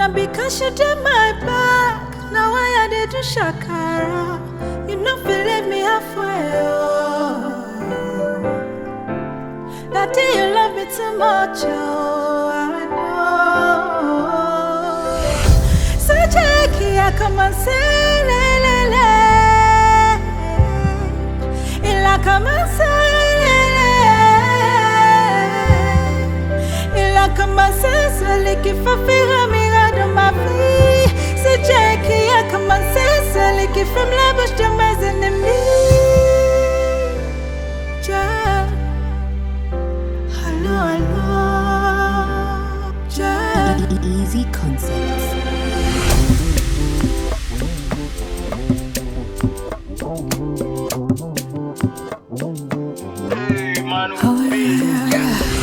because you did my back. Now I did do shakara. You know feel leave me halfway. Oh. That day you love me too much. Oh, I know. So Jackie, I come and say le le le. Ila come and say le le. Ila come and say celui qui fait faire mira de ma vie. C'est Jackie, I come and say celui qui ferme la bouche de mes ennemis. Jack, hello, hello. Jack, Easy Concepts. Oh yeah.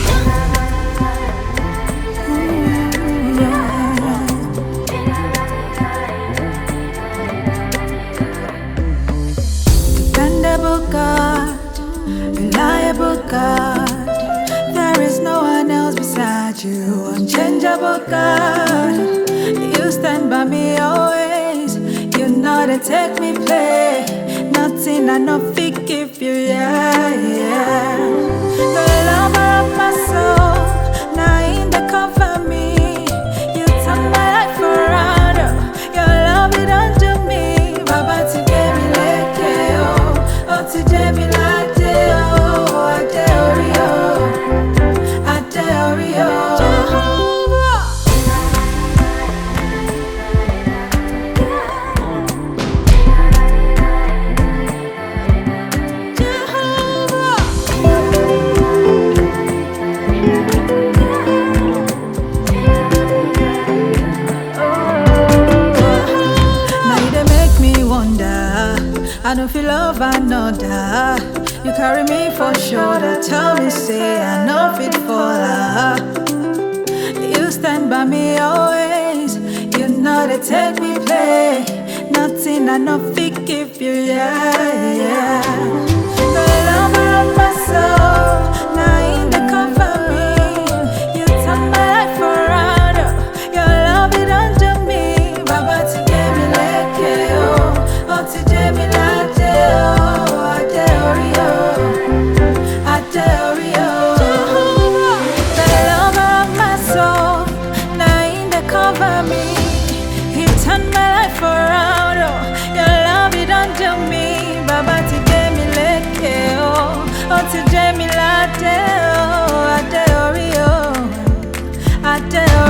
Dependable God, reliable God, there is no one else beside you. Unchangeable God, you stand by me always. You know to take me play. Nothing I know fit give you, yeah, yeah. The lover of my soul, now in the cover me. You turn my life around, oh. Your love it unto me. Baba to get me like oh, oh to get me like oh, Adeorio, Jehovah. I don't feel love another. You carry me for shoulder. Tell me, say I know fit for her. You stand by me always. You know they take me play. Nothing I know fit give you, yeah, yeah. The lover of my soul, now in the cover me. You turn my life around, oh. Your love it unto me. Baba to get me like oh, oh to get me like. Oh, to Jamie Latte, oh, Adeorio, Adeorio.